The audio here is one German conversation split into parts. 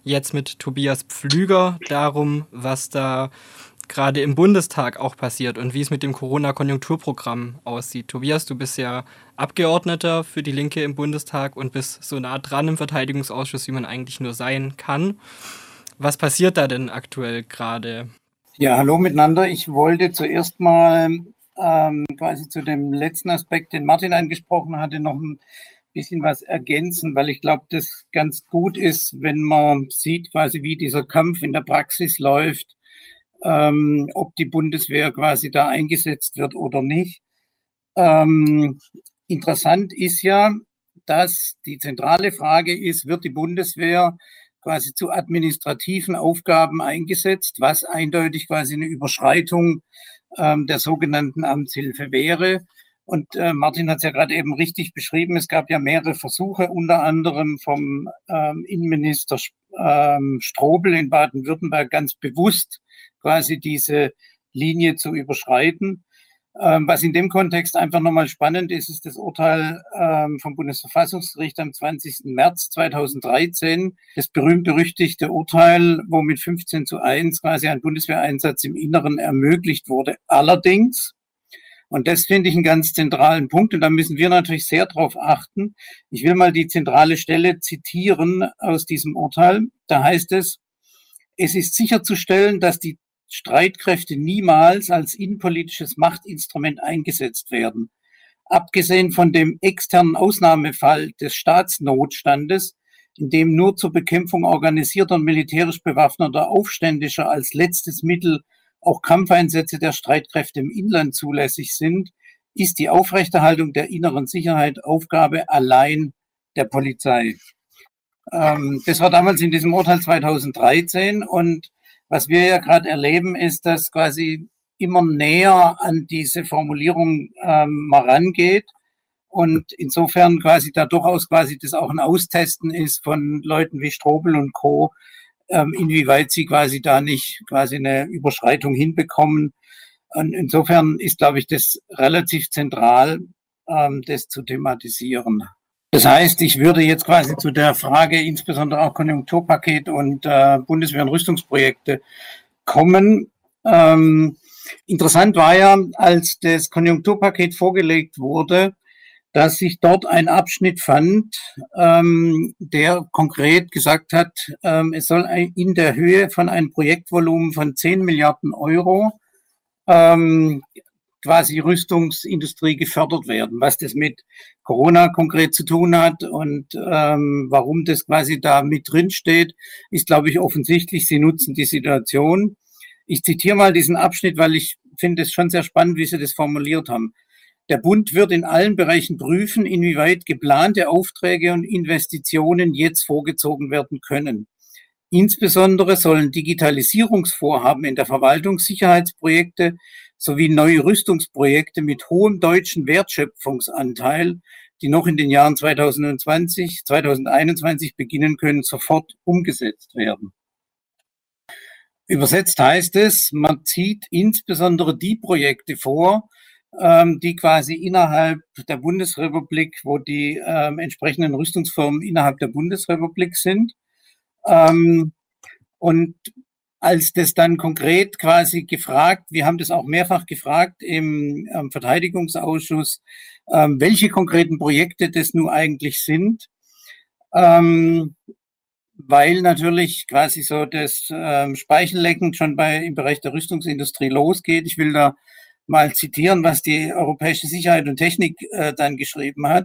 jetzt mit Tobias Pflüger darum, was da gerade im Bundestag auch passiert und wie es mit dem Corona-Konjunkturprogramm aussieht. Tobias, du bist ja Abgeordneter für die Linke im Bundestag und bist so nah dran im Verteidigungsausschuss, wie man eigentlich nur sein kann. Was passiert da denn aktuell gerade? Ja, hallo miteinander. Ich wollte zuerst mal quasi zu dem letzten Aspekt, den Martin angesprochen hatte, noch ein bisschen was ergänzen, weil ich glaube, das ganz gut ist, wenn man sieht, quasi wie dieser Kampf in der Praxis läuft, ob die Bundeswehr quasi da eingesetzt wird oder nicht. Interessant ist ja, dass die zentrale Frage ist, wird die Bundeswehr quasi zu administrativen Aufgaben eingesetzt, was eindeutig quasi eine Überschreitung der sogenannten Amtshilfe wäre. Und Martin hat es ja gerade eben richtig beschrieben, es gab ja mehrere Versuche, unter anderem vom Innenminister Strobel in Baden-Württemberg ganz bewusst quasi diese Linie zu überschreiten. Was in dem Kontext einfach nochmal spannend ist, ist das Urteil vom Bundesverfassungsgericht am 20. März 2013, das berühmt-berüchtigte Urteil, wo mit 15:1 quasi ein Bundeswehreinsatz im Inneren ermöglicht wurde. Allerdings, und das finde ich einen ganz zentralen Punkt, und da müssen wir natürlich sehr darauf achten, ich will mal die zentrale Stelle zitieren aus diesem Urteil. Da heißt es ist sicherzustellen, dass die Streitkräfte niemals als innenpolitisches Machtinstrument eingesetzt werden. Abgesehen von dem externen Ausnahmefall des Staatsnotstandes, in dem nur zur Bekämpfung organisierter und militärisch bewaffneter Aufständischer als letztes Mittel auch Kampfeinsätze der Streitkräfte im Inland zulässig sind, ist die Aufrechterhaltung der inneren Sicherheit Aufgabe allein der Polizei. Das war damals in diesem Urteil 2013 und was wir ja gerade erleben, ist, dass quasi immer näher an diese Formulierung mal rangeht und insofern quasi da durchaus quasi das auch ein Austesten ist von Leuten wie Strobel und Co., inwieweit sie quasi da nicht quasi eine Überschreitung hinbekommen. Und insofern ist, glaube ich, das relativ zentral, das zu thematisieren. Das heißt, ich würde jetzt quasi zu der Frage, insbesondere auch Konjunkturpaket und Bundeswehr- und Rüstungsprojekte kommen. Interessant war ja, als das Konjunkturpaket vorgelegt wurde, dass sich dort ein Abschnitt fand, der konkret gesagt hat, es soll in der Höhe von einem Projektvolumen von 10 Milliarden Euro quasi Rüstungsindustrie gefördert werden. Was das mit Corona konkret zu tun hat und warum das quasi da mit drin steht, ist, glaube ich, offensichtlich. Sie nutzen die Situation. Ich zitiere mal diesen Abschnitt, weil ich finde es schon sehr spannend, wie Sie das formuliert haben. Der Bund wird in allen Bereichen prüfen, inwieweit geplante Aufträge und Investitionen jetzt vorgezogen werden können. Insbesondere sollen Digitalisierungsvorhaben in der Verwaltung, Sicherheitsprojekte sowie neue Rüstungsprojekte mit hohem deutschen Wertschöpfungsanteil, die noch in den Jahren 2020, 2021 beginnen können, sofort umgesetzt werden. Übersetzt heißt es, man zieht insbesondere die Projekte vor, die quasi innerhalb der Bundesrepublik, wo die entsprechenden Rüstungsfirmen innerhalb der Bundesrepublik sind. Und als das dann konkret quasi gefragt, wir haben das auch mehrfach gefragt im Verteidigungsausschuss, welche konkreten Projekte das nun eigentlich sind, weil natürlich quasi so das Speichellecken schon im Bereich der Rüstungsindustrie losgeht. Ich will da mal zitieren, was die Europäische Sicherheit und Technik dann geschrieben hat.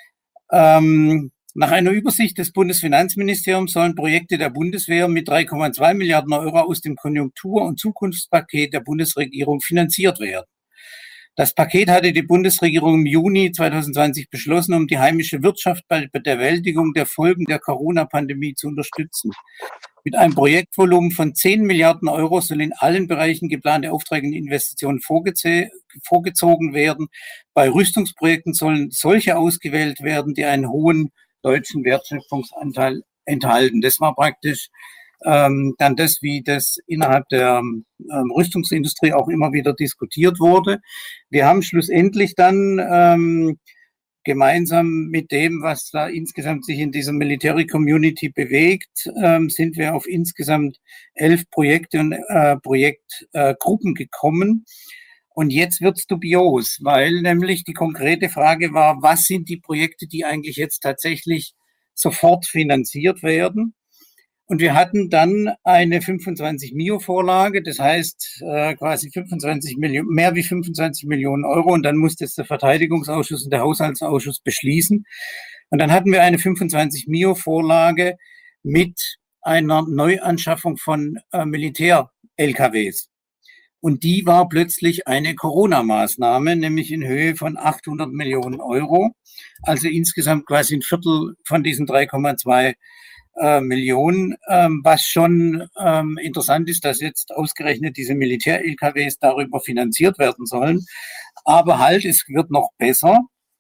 Nach einer Übersicht des Bundesfinanzministeriums sollen Projekte der Bundeswehr mit 3,2 Milliarden Euro aus dem Konjunktur- und Zukunftspaket der Bundesregierung finanziert werden. Das Paket hatte die Bundesregierung im Juni 2020 beschlossen, um die heimische Wirtschaft bei der Bewältigung der Folgen der Corona-Pandemie zu unterstützen. Mit einem Projektvolumen von 10 Milliarden Euro soll in allen Bereichen geplante Aufträge und Investitionen vorgezogen werden. Bei Rüstungsprojekten sollen solche ausgewählt werden, die einen hohen deutschen Wertschöpfungsanteil enthalten. Das war praktisch dann das, wie das innerhalb der Rüstungsindustrie auch immer wieder diskutiert wurde. Wir haben schlussendlich dann gemeinsam mit dem, was da insgesamt sich in dieser Military Community bewegt, sind wir auf insgesamt 11 Projekte und Projektgruppen gekommen. Und jetzt wird's dubios, weil nämlich die konkrete Frage war, was sind die Projekte, die eigentlich jetzt tatsächlich sofort finanziert werden? Und wir hatten dann eine 25 Mio-Vorlage, das heißt quasi 25 Millionen, mehr wie 25 Millionen Euro. Und dann musste es der Verteidigungsausschuss und der Haushaltsausschuss beschließen. Und dann hatten wir eine 25 Mio-Vorlage mit einer Neuanschaffung von Militär-LKWs. Und die war plötzlich eine Corona-Maßnahme, nämlich in Höhe von 800 Millionen Euro. Also insgesamt quasi ein Viertel von diesen 3,2 Millionen, was schon interessant ist, dass jetzt ausgerechnet diese Militär-LKWs darüber finanziert werden sollen. Aber halt, es wird noch besser.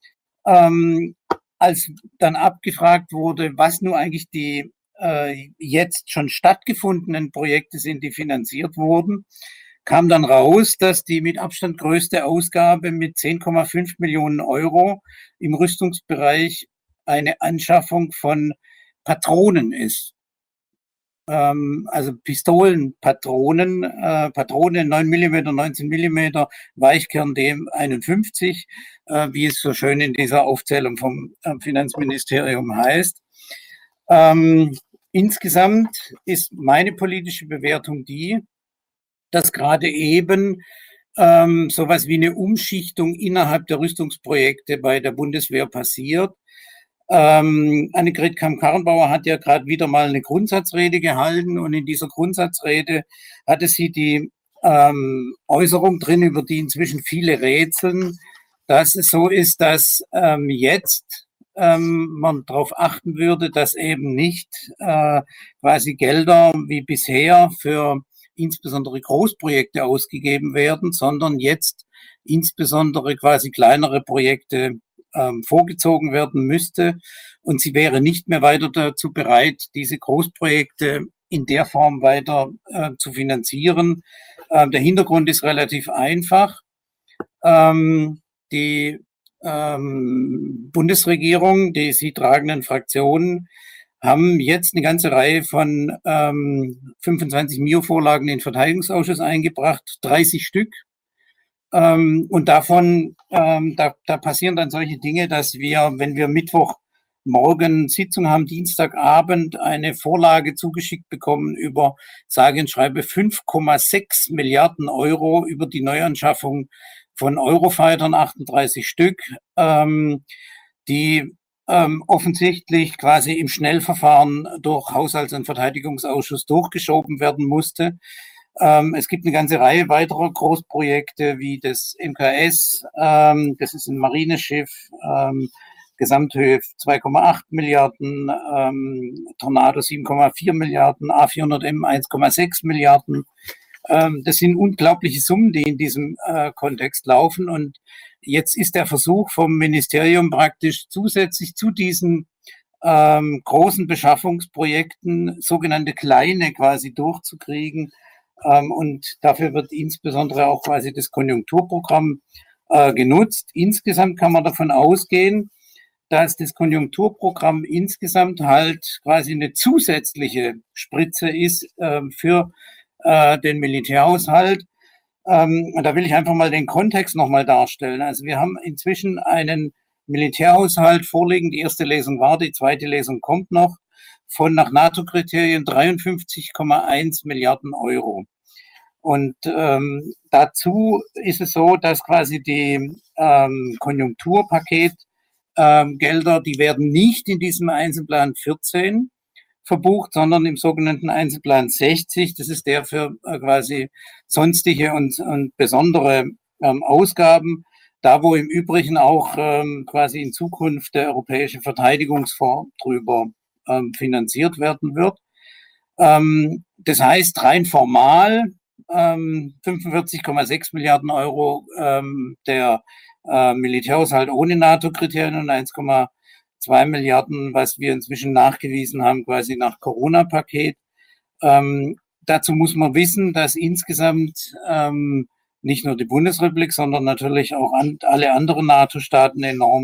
Als dann abgefragt wurde, was nun eigentlich die jetzt schon stattgefundenen Projekte sind, die finanziert wurden, kam dann raus, dass die mit Abstand größte Ausgabe mit 10,5 Millionen Euro im Rüstungsbereich eine Anschaffung von Patronen ist. Also Pistolenpatronen, Patronen 9 mm, 19 mm, Weichkern DM51, wie es so schön in dieser Aufzählung vom Finanzministerium heißt. Insgesamt ist meine politische Bewertung die, dass gerade eben sowas wie eine Umschichtung innerhalb der Rüstungsprojekte bei der Bundeswehr passiert. Annegret Kramp-Karrenbauer hat ja gerade wieder mal eine Grundsatzrede gehalten und in dieser Grundsatzrede hatte sie die Äußerung drin, über die inzwischen viele rätseln, dass es so ist, dass jetzt man darauf achten würde, dass eben nicht quasi Gelder wie bisher für insbesondere Großprojekte ausgegeben werden, sondern jetzt insbesondere quasi kleinere Projekte vorgezogen werden müsste. Und sie wäre nicht mehr weiter dazu bereit, diese Großprojekte in der Form weiter zu finanzieren. Der Hintergrund ist relativ einfach. Die Bundesregierung, die sie tragenden Fraktionen, haben jetzt eine ganze Reihe von 25 Mio-Vorlagen in den Verteidigungsausschuss eingebracht, 30 Stück. Und davon, da passieren dann solche Dinge, dass wir, wenn wir Mittwochmorgen Sitzung haben, Dienstagabend eine Vorlage zugeschickt bekommen über, sage und schreibe, 5,6 Milliarden Euro über die Neuanschaffung von Eurofightern, 38 Stück, die offensichtlich quasi im Schnellverfahren durch Haushalts- und Verteidigungsausschuss durchgeschoben werden musste. Es gibt eine ganze Reihe weiterer Großprojekte wie das MKS, das ist ein Marineschiff, Gesamthöhe 2,8 Milliarden, Tornado 7,4 Milliarden, A400M 1,6 Milliarden. Das sind unglaubliche Summen, die in diesem Kontext laufen. Und jetzt ist der Versuch vom Ministerium praktisch zusätzlich zu diesen großen Beschaffungsprojekten sogenannte kleine quasi durchzukriegen. Und dafür wird insbesondere auch quasi das Konjunkturprogramm genutzt. Insgesamt kann man davon ausgehen, dass das Konjunkturprogramm insgesamt halt quasi eine zusätzliche Spritze ist für den Militärhaushalt. Da will ich einfach mal den Kontext nochmal darstellen. Also wir haben inzwischen einen Militärhaushalt vorliegen. Die erste Lesung war, die zweite Lesung kommt noch, von nach NATO-Kriterien 53,1 Milliarden Euro. Und dazu ist es so, dass quasi die Konjunkturpaketgelder, die werden nicht in diesem Einzelplan 14 verbucht, sondern im sogenannten Einzelplan 60. Das ist der für quasi sonstige und besondere Ausgaben. Da, wo im Übrigen auch quasi in Zukunft der Europäische Verteidigungsfonds drüber finanziert werden wird. Das heißt, rein formal 45,6 Milliarden Euro der Militärhaushalt ohne NATO-Kriterien und 1,2 Milliarden, was wir inzwischen nachgewiesen haben, quasi nach Corona-Paket. Dazu muss man wissen, dass insgesamt nicht nur die Bundesrepublik, sondern natürlich auch alle anderen NATO-Staaten enorm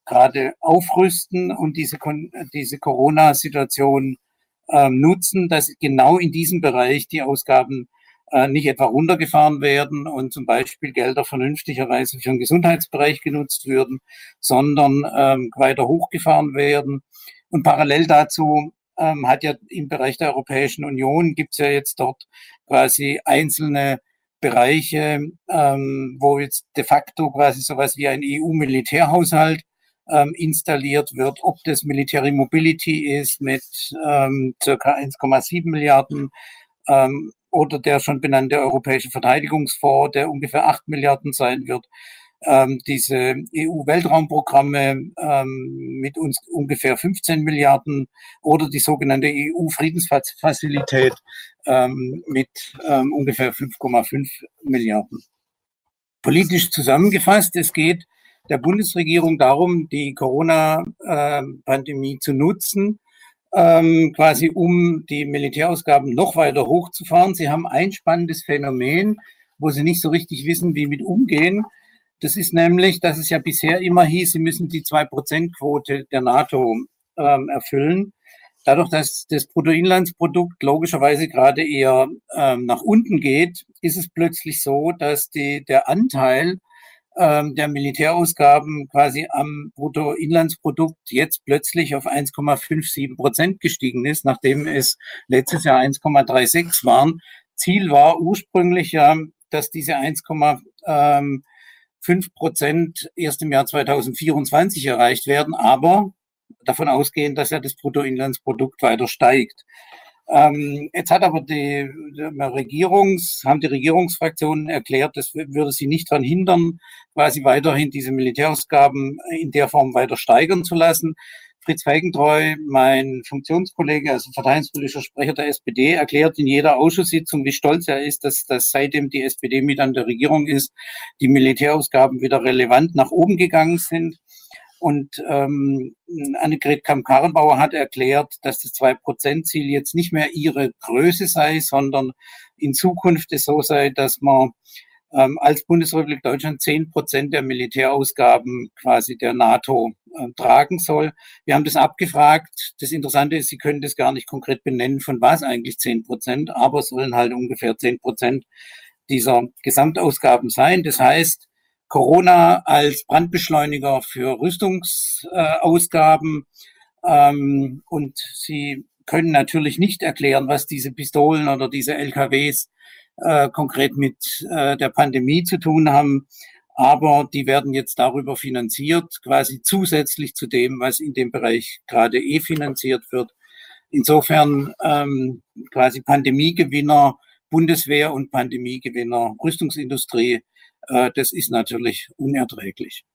gerade aufrüsten und diese Corona-Situation nutzen, dass genau in diesem Bereich die Ausgaben nicht etwa runtergefahren werden und zum Beispiel Gelder vernünftigerweise für den Gesundheitsbereich genutzt würden, sondern weiter hochgefahren werden. Und parallel dazu hat ja im Bereich der Europäischen Union gibt es ja jetzt dort quasi einzelne Bereiche, wo jetzt de facto quasi sowas wie ein EU-Militärhaushalt installiert wird, ob das Military Mobility ist mit circa 1,7 Milliarden oder der schon benannte Europäische Verteidigungsfonds, der ungefähr 8 Milliarden sein wird. Diese EU-Weltraumprogramme mit uns ungefähr 15 Milliarden oder die sogenannte EU-Friedensfazilität mit ungefähr 5,5 Milliarden. Politisch zusammengefasst, es geht der Bundesregierung darum, die Corona-Pandemie zu nutzen, quasi um die Militärausgaben noch weiter hochzufahren. Sie haben ein spannendes Phänomen, wo sie nicht so richtig wissen, wie mit umgehen. Das ist nämlich, dass es ja bisher immer hieß, sie müssen die 2%-Quote der NATO erfüllen. Dadurch, dass das Bruttoinlandsprodukt logischerweise gerade eher nach unten geht, ist es plötzlich so, dass der Anteil der Militärausgaben quasi am Bruttoinlandsprodukt jetzt plötzlich auf 1,57% gestiegen ist, nachdem es letztes Jahr 1,36 waren. Ziel war ursprünglich ja, dass diese 1,5% erst im Jahr 2024 erreicht werden, aber davon ausgehend, dass ja das Bruttoinlandsprodukt weiter steigt. Jetzt hat aber haben die Regierungsfraktionen erklärt, das würde sie nicht daran hindern, quasi weiterhin diese Militärausgaben in der Form weiter steigern zu lassen. Fritz Felgentreu, mein Funktionskollege, also verteidigungspolitischer Sprecher der SPD, erklärt in jeder Ausschusssitzung, wie stolz er ist, dass seitdem die SPD mit an der Regierung ist, die Militärausgaben wieder relevant nach oben gegangen sind. Und Annegret Kramp-Karrenbauer hat erklärt, dass das 2%-Ziel jetzt nicht mehr ihre Größe sei, sondern in Zukunft es so sei, dass man als Bundesrepublik Deutschland 10% der Militärausgaben quasi der NATO tragen soll. Wir haben das abgefragt. Das Interessante ist, Sie können das gar nicht konkret benennen, von was eigentlich 10%, aber es sollen halt ungefähr 10% dieser Gesamtausgaben sein. Das heißt, Corona als Brandbeschleuniger für Rüstungsausgaben und sie können natürlich nicht erklären, was diese Pistolen oder diese LKWs konkret mit der Pandemie zu tun haben, aber die werden jetzt darüber finanziert, quasi zusätzlich zu dem, was in dem Bereich gerade finanziert wird. Insofern quasi Pandemiegewinner Bundeswehr und Pandemiegewinner Rüstungsindustrie. Das ist natürlich unerträglich.